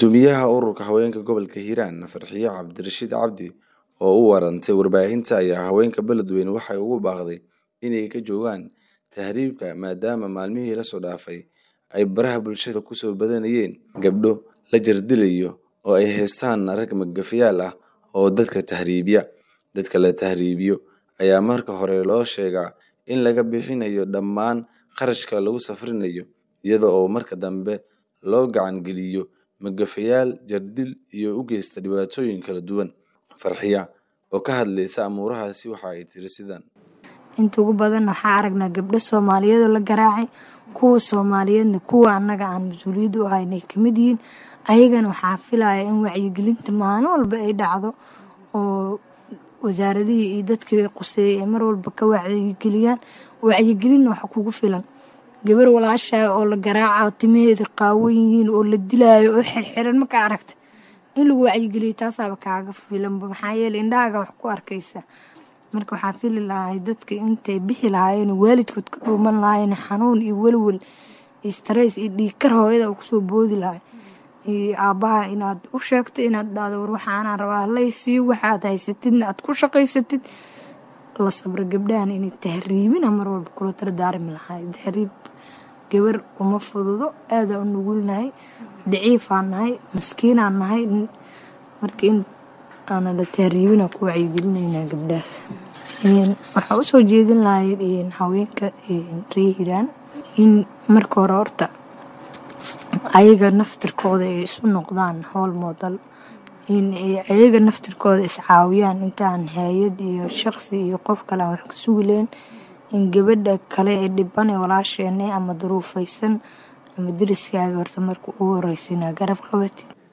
Guddoomiyaha ururka haweenka gobolka Hiiraan Farxiyo Cabdirashiid Cabdi oo u warantay warbaahinta ayaa haweenka beledweyne waxay ugu baaqday inay ka joogaan tahriibka maadaama maalmihii la soo dhaafay ay baraha bulshada ku soo badanayeen gabdho la jardilayo oo ay haystaan rag magafayaal ah oo dadka tahriibiya. Dadka la tahriibiyo ayaa marka hore loo sheegaa in laga bixinayo dhammaan kharashka lagu safrinayo iyada oo marka dambe loo gacan geliyo magafayaal jardil iyo u geysta dhibaatooyin kala duwan. Farxiya oo ka hadlaysa amuurahaasi waxa ay tiri sidan: inta ugu badan waxaa aragnaa gabdho Soomaaliyeed oo la garaacay, kuwa Soomaaliyeedna kuwa annaga aan mas'uuliyad u ahayn ay kamid yihiin. ayagana waxaa filayaa in wacyigelinta maalin walba ay dhacdo oo wasaaradihii iyo dadkii quseeyay ay mar walba ka wacyigeliyaan. wacyigelin wax kugu filan gabar walaasha oo la garaaco timaheeda qaawan yihiin oo la dilaayo oo xirxiran marka aragta in lagu wacyigeliyo taasaaba kaaga filan. maxaa yeelay indhahaaga wax ku arkaysa. marka waxaa fili lahaa dadka intay bixi lahaayeen waalidkood ka dhuuman lahaayeen xanuun iyo walwal iyo stress iyo dhiig kar hooyada uu kusoo boodi lahaa iyo aabaha inaad u sheegto inaad dhahdo war waxaan rabaa laysi waxaad haysatidna aad ku shaqaysatid. la sabra gabdhahan inay tahriibina mar walba kula dardaarmi lahaay. tahriib gabar uma fududo, aad u nugulnahay, daciifaan nahay, miskiinaan nahay. marka in aan la tahriibina ku wacyigelinayna gabdhahaas. waxaa u soo jeedin lahayd haweenka reer Hiiraan in marka hore horta ayaga naftirkooda ay isu noqdaan howl model, in ayaga naftirkooda is caawiyaan intaan hay'ad iyo shakhsi iyo qof kale wax ka suuleen. in gabadha kale ee dhiban ee walaasheena ama duruufaysan ama deriskaaga horta marka ugu horeysiina garab qabatid.